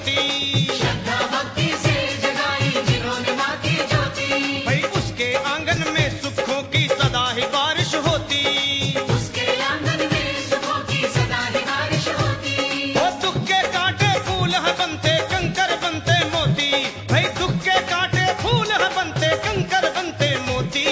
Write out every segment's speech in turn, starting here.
ज्योति, श्रद्धा भक्ति से जगाई जिन्होंने माँ की ज्योति, भाई उसके आंगन में सुखों की सदा ही बारिश होती, उसके आंगन में सुखों की सदा ही बारिश होती। वो दुख के कांटे फूल है बनते, कंकर बनते मोती, भाई दुख के कांटे फूल है बनते, कंकर बनते मोती।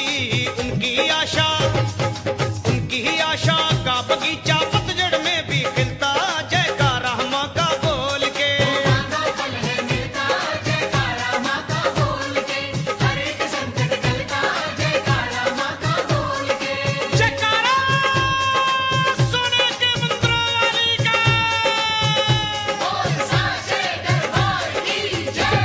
उनकी आशा का बगीचा पतझड़ में भी खिलता, जयकारा माँ का बोल के। माँ का फल है मिलता, जयकारा माँ का बोल के, हर एक संकट टलता, जयकारा माँ का बोल के। जयकारा सोने के मंदिरों वाली का। बोल साचे दरबार की जय।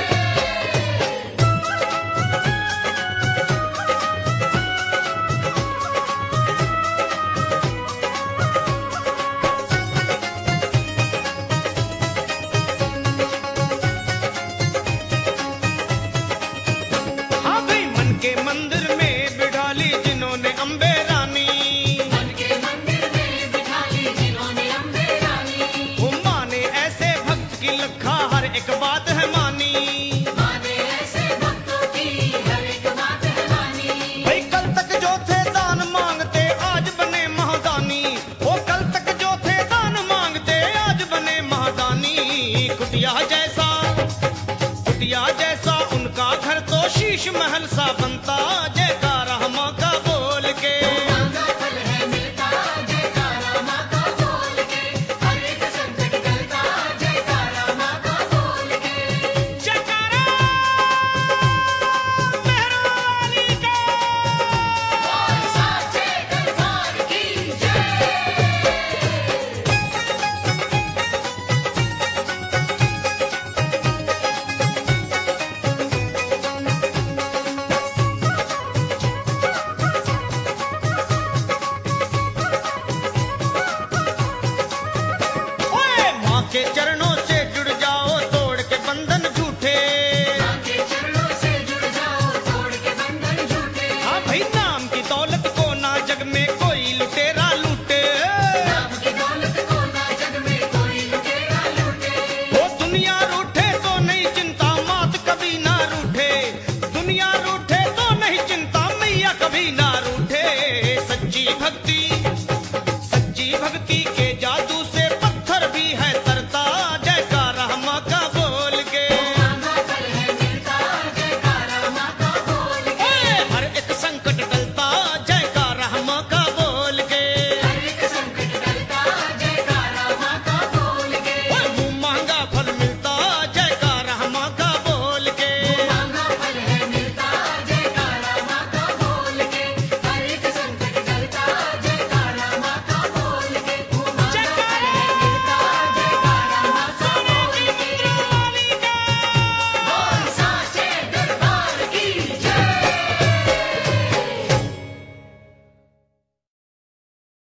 हाँ भाई मन के मंदिर में बिठाली जिन्होंने अम्बे रानी, मन के मंदिर में बिठा ली जिन्होंने अम्बे रानी, वो माने ऐसे भक्त की लखा हर एक बात है मानी। माने ऐसे भक्तों की हर एक बात है मानी। भाई कल तक जो थे दान मांगते आज बने महादानी, वो कल तक जो थे दान मांगते आज बने महादानी। कुटिया जैसा उनका घर तो शीश महल सा बनता,